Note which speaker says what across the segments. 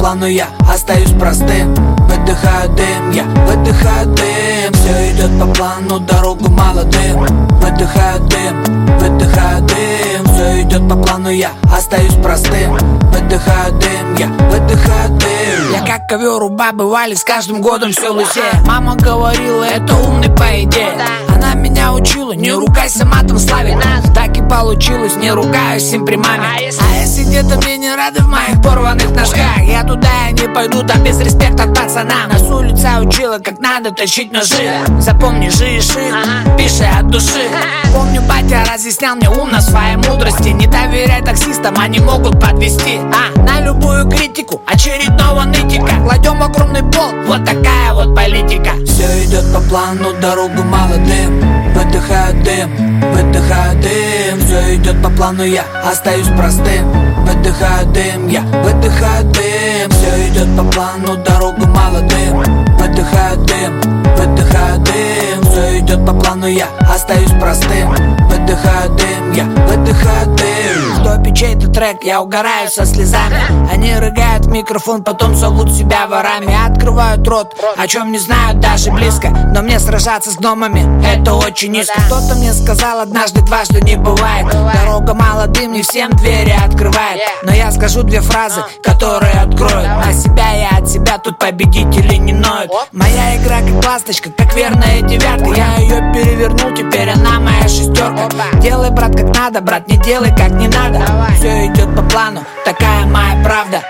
Speaker 1: плану, я остаюсь простым. Выдыхаю дым, я выдыхаю дым. Все идет по плану, дорогу молодым. Выдыхаю дым, выдыхаю дым. Все идет по плану, я остаюсь простым. Выдыхаю дым, я выдыхаю дым.
Speaker 2: Я как ковер у бабы Вали, с каждым годом все лысее. Мама говорила, это умный по идее. Она меня учила, не ругайся матом, славе. Так и получилось, не ругаюсь им при маме. А если где-то мне не рады в моих порванных ножках, я туда и не пойду, там без респекта к пацанам. Нас улица учила, как надо точить ножи. Запомни, жиши, пиши от души. Помню, батя разъяснял мне ум на своей мудрости. Не доверяй таксистам, они могут подвести. На любую критику очередного нытика кладем огромный болт, вот такая вот политика.
Speaker 1: Все идет по плану, дорогу молодым. Выдыхаю дым, выдыхаю дым. Все идет по плану, я остаюсь простым. Выдыхаю дым, я выдыхаю дым. Все идет по плану, дорогу молодым. Выдыхаю дым, выдыхаю дым. Все идет по плану, я остаюсь простым. Выдыхаю дым, я выдыхаю дым.
Speaker 2: В топе чей-то трек, я угораю со слезами. Они рыгают в микрофон, потом зовут себя ворами. Открывают рот, о чем не знают даже близко. Но мне сражаться с гномами, это очень низко. Кто-то мне сказал однажды, дважды не бывает. Дорога молодым, не всем двери открывает. Но я скажу две фразы, которые откроют на себя и от себя, тут победители не ноют. Моя игра как ласточка, как верная девятка. Я ее перевернул, теперь она моя шестерка. Делай, брат, как надо, брат, не делай, как не надо. Все идет по плану, такая моя правда.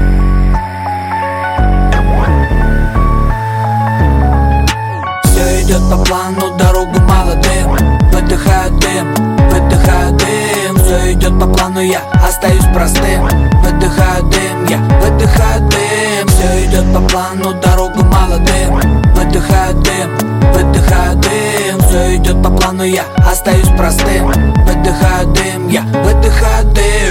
Speaker 1: Все идет по плану, дорогу молодым. Выдыхаю дым, выдыхаю дым. Все идет по плану, я остаюсь простым. Выдыхаю дым, я выдыхаю дым. Все идет по плану, дорогу молодым. Выдыхаю дым, выдыхаю дым. Все идет по плану, я остаюсь простым. Выдыхаю дым, я выдыхаю дым.